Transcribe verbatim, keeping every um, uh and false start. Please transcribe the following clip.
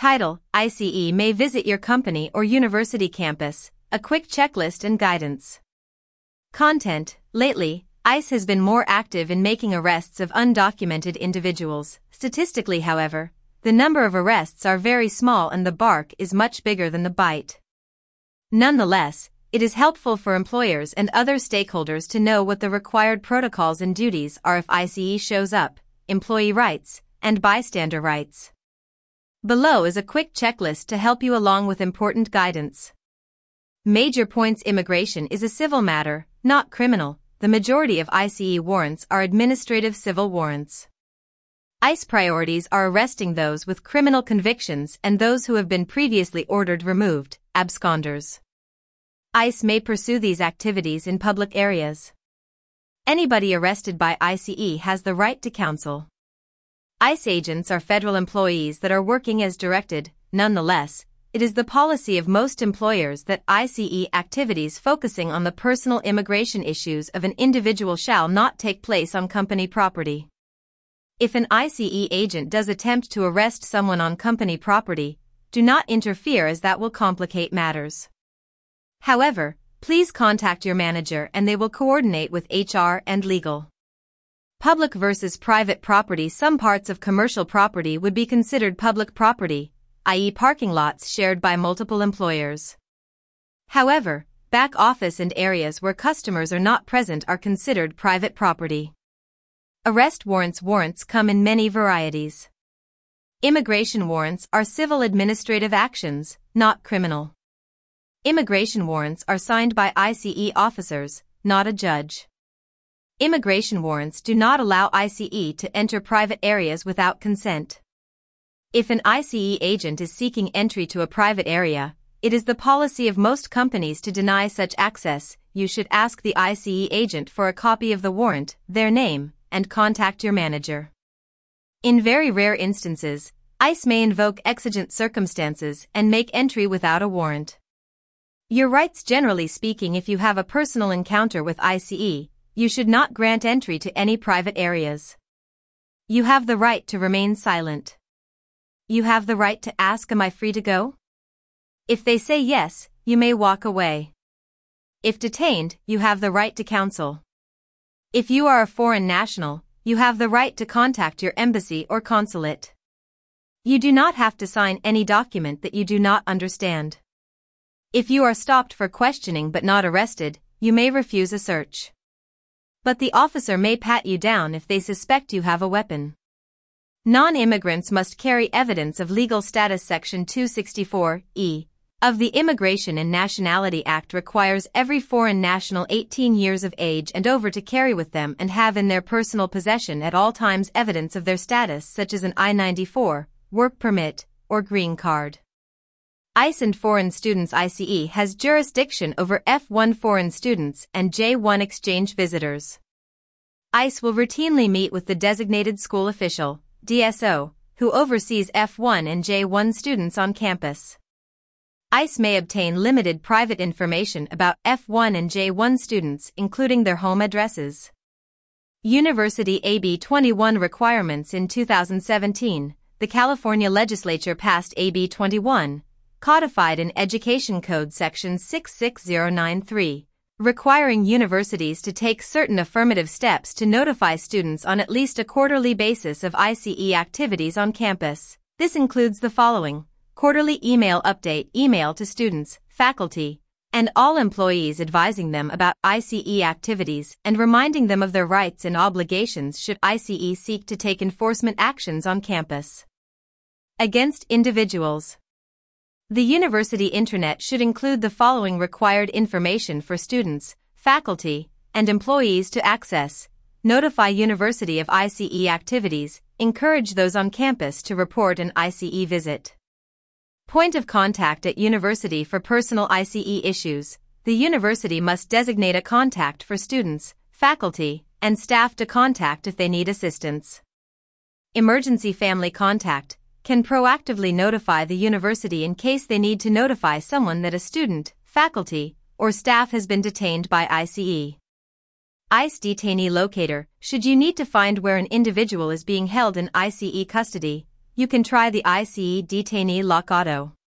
Title: ICE may visit your company or university campus, a quick checklist and guidance. Content: Lately, ICE has been more active in making arrests of undocumented individuals. Statistically, however, the number of arrests are very small and the bark is much bigger than the bite. Nonetheless, it is helpful for employers and other stakeholders to know what the required protocols and duties are if ICE shows up, employee rights, and bystander rights. Below is a quick checklist to help you along with important guidance. Major points: immigration is a civil matter, not criminal. The majority of ICE warrants are administrative civil warrants. ICE priorities are arresting those with criminal convictions and those who have been previously ordered removed, absconders. ICE may pursue these activities in public areas. Anybody arrested by ICE has the right to counsel. ICE agents are federal employees that are working as directed. Nonetheless, it is the policy of most employers that ICE activities focusing on the personal immigration issues of an individual shall not take place on company property. If an ICE agent does attempt to arrest someone on company property, do not interfere as that will complicate matters. However, please contact your manager and they will coordinate with H R and legal. Public versus private property: some parts of commercial property would be considered public property, that is parking lots shared by multiple employers. However, back office and areas where customers are not present are considered private property. Arrest warrants: warrants come in many varieties. Immigration warrants are civil administrative actions, not criminal. Immigration warrants are signed by ICE officers, not a judge. Immigration warrants do not allow ICE to enter private areas without consent. If an ICE agent is seeking entry to a private area, it is the policy of most companies to deny such access. You should ask the ICE agent for a copy of the warrant, their name, and contact your manager. In very rare instances, ICE may invoke exigent circumstances and make entry without a warrant. Your rights: generally speaking, if you have a personal encounter with ICE, you should not grant entry to any private areas. You have the right to remain silent. You have the right to ask, "Am I free to go?" If they say yes, you may walk away. If detained, you have the right to counsel. If you are a foreign national, you have the right to contact your embassy or consulate. You do not have to sign any document that you do not understand. If you are stopped for questioning but not arrested, you may refuse a search. But the officer may pat you down if they suspect you have a weapon. Non-immigrants must carry evidence of legal status. Section two sixty-four E of the Immigration and Nationality Act requires every foreign national eighteen years of age and over to carry with them and have in their personal possession at all times evidence of their status, such as an I ninety-four, work permit, or green card. ICE and foreign students: ICE has jurisdiction over F one foreign students and J one exchange visitors. ICE will routinely meet with the designated school official, D S O, who oversees F one and J one students on campus. ICE may obtain limited private information about F one and J one students, including their home addresses. University A B twenty-one requirements: in two thousand seventeen, the California legislature passed A B twenty-one, codified in Education Code Section six six zero nine three, requiring universities to take certain affirmative steps to notify students on at least a quarterly basis of ICE activities on campus. This includes the following: quarterly email update, email to students, faculty, and all employees advising them about ICE activities and reminding them of their rights and obligations should ICE seek to take enforcement actions on campus. Against individuals. The university intranet should include the following required information for students, faculty, and employees to access: notify university of ICE activities, encourage those on campus to report an ICE visit. Point of contact at university for personal ICE issues. The university must designate a contact for students, faculty, and staff to contact if they need assistance. Emergency family contact can proactively notify the university in case they need to notify someone that a student, faculty, or staff has been detained by ICE. ICE detainee locator. Should you need to find where an individual is being held in ICE custody, you can try the ICE Detainee Lock Auto.